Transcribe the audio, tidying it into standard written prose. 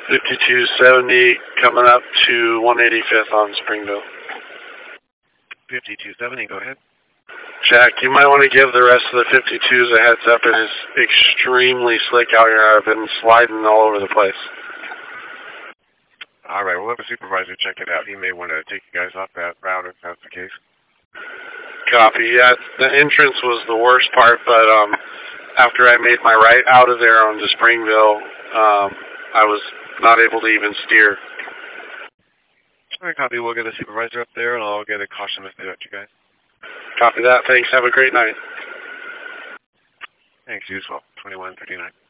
5270 coming up to 185th on Springville. 5270, go ahead. Jack, you might want to give the rest of the 52s a heads up. It is extremely slick out here. I've been sliding all over the place. All right, we'll have a supervisor check it out. He may want to take you guys off that route if that's the case. Copy. Yeah, the entrance was the worst part, but after I made my right out of there onto Springville, I was not able to even steer. All right, copy. We'll get a supervisor up there, and I'll get a caution message out to you guys. Copy that. Thanks. Have a great night. Thanks, you as well. 2139.